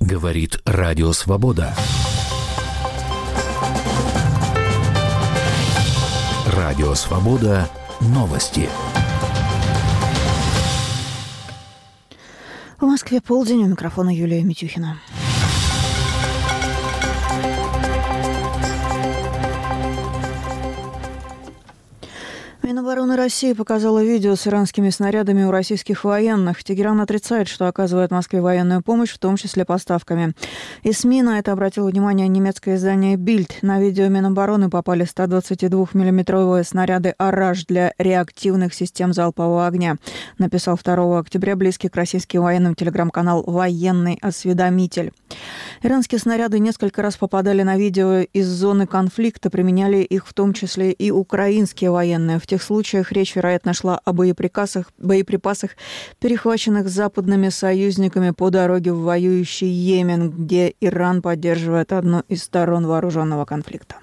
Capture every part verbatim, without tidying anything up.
Говорит Радио Свобода. Радио Свобода. Новости. В Москве полдень. У микрофона Юлия Митюхина. Минобороны России показала видео с иранскими снарядами у российских военных. Тегеран отрицает, что оказывает Москве военную помощь, в том числе поставками. И СМИ на это обратило внимание немецкое издание «Бильд». На видео Минобороны попали сто двадцатидвухмиллиметровые снаряды «Араш» для реактивных систем залпового огня, написал второго октября близкий к российским военным телеграм-канал «Военный осведомитель». Иранские снаряды несколько раз попадали на видео из зоны конфликта, применяли их в том числе и украинские военные. В тех случаях речь, вероятно, шла о боеприпасах, боеприпасах, перехваченных западными союзниками по дороге в воюющий Йемен, где Иран поддерживает одну из сторон вооруженного конфликта.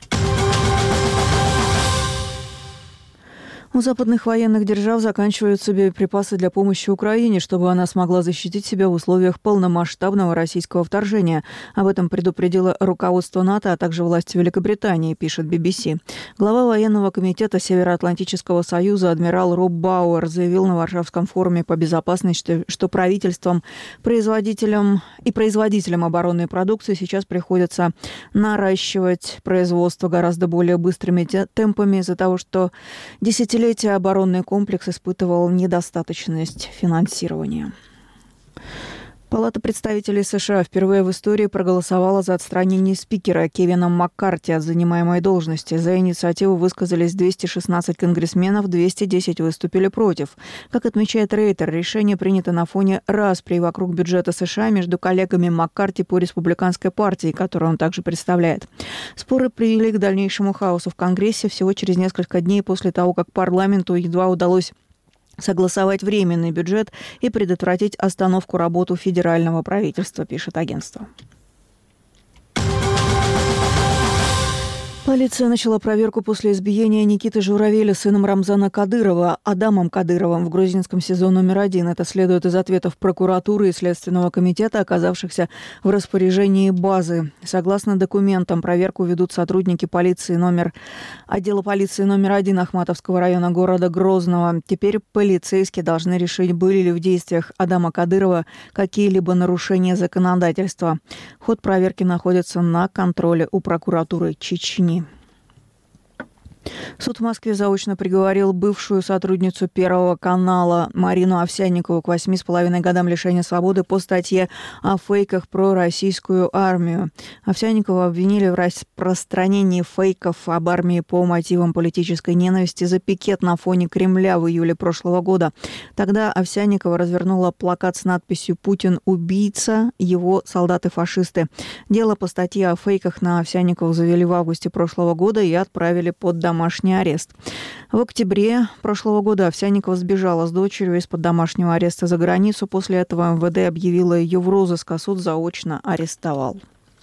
У западных военных держав заканчиваются боеприпасы для помощи Украине, чтобы она смогла защитить себя в условиях полномасштабного российского вторжения. Об этом предупредило руководство НАТО, а также власти Великобритании, пишет би би си. Глава военного комитета Североатлантического союза адмирал Роб Бауэр заявил на Варшавском форуме по безопасности, что правительствам, производителям и производителям оборонной продукции сейчас приходится наращивать производство гораздо более быстрыми темпами из-за того, что десятилетия Десятилетия оборонный комплекс испытывал недостаточность финансирования. Палата представителей США впервые в истории проголосовала за отстранение спикера Кевина Маккарти от занимаемой должности. За инициативу высказались двести шестнадцать конгрессменов, двести десять выступили против. Как отмечает Рейтер, решение принято на фоне распри вокруг бюджета США между коллегами Маккарти по республиканской партии, которую он также представляет. Споры привели к дальнейшему хаосу в Конгрессе всего через несколько дней после того, как парламенту едва удалось согласовать временный бюджет и предотвратить остановку работы федерального правительства, пишет агентство. Полиция начала проверку после избиения Никиты Журавеля сыном Рамзана Кадырова, Адамом Кадыровым, в грузинском СИЗО номер один. Это следует из ответов прокуратуры и Следственного комитета, оказавшихся в распоряжении базы. Согласно документам, проверку ведут сотрудники полиции номер... отдела полиции номер один Ахматовского района города Грозного. Теперь полицейские должны решить, были ли в действиях Адама Кадырова какие-либо нарушения законодательства. Ход проверки находится на контроле у прокуратуры Чечни. Суд в Москве заочно приговорил бывшую сотрудницу Первого канала Марину Овсянникову к восьми с половиной годам лишения свободы по статье о фейках про российскую армию. Овсянникову обвинили в распространении фейков об армии по мотивам политической ненависти за пикет на фоне Кремля в июле прошлого года. Тогда Овсянникова развернула плакат с надписью «Путин – убийца, его солдаты-фашисты». Дело по статье о фейках на Овсянникову завели в августе прошлого года и отправили под домашний арест. В октябре прошлого года Овсянникова сбежала с дочерью из-под домашнего ареста за границу. После этого эм вэ дэ объявило ее в розыск, а суд заочно арестовал.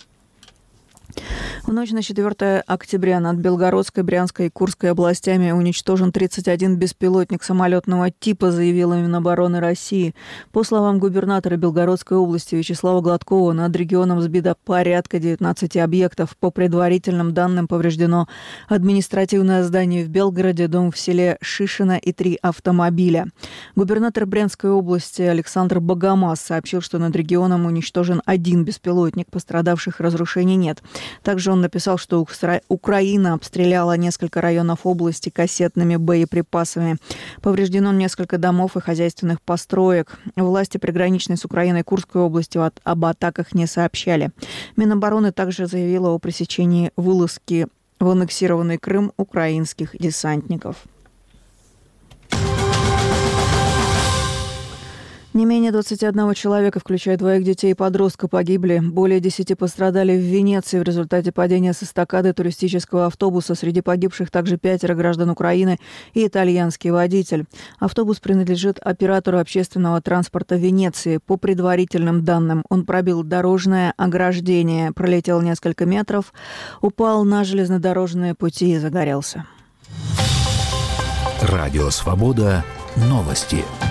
В ночь на четвёртое октября над Белгородской, Брянской и Курской областями уничтожен тридцать один беспилотник самолетного типа, заявила Минобороны России. По словам губернатора Белгородской области Вячеслава Гладкова, над регионом сбито порядка девятнадцати объектов. По предварительным данным повреждено административное здание в Белгороде, дом в селе Шишино и три автомобиля. Губернатор Брянской области Александр Богомаз сообщил, что над регионом уничтожен один беспилотник, пострадавших, разрушений нет. Также он написал, что Украина обстреляла несколько районов области кассетными боеприпасами. Повреждено несколько домов и хозяйственных построек. Власти приграничной с Украиной Курской области об атаках не сообщали. Минобороны также заявила о пресечении вылазки в аннексированный Крым украинских десантников. Не менее двадцати одного человека, включая двоих детей и подростка, погибли. Более десяти пострадали в Венеции в результате падения с эстакады туристического автобуса. Среди погибших также пятеро граждан Украины и итальянский водитель. Автобус принадлежит оператору общественного транспорта Венеции. По предварительным данным, он пробил дорожное ограждение, пролетел несколько метров, упал на железнодорожные пути и загорелся. Радио «Свобода». Новости.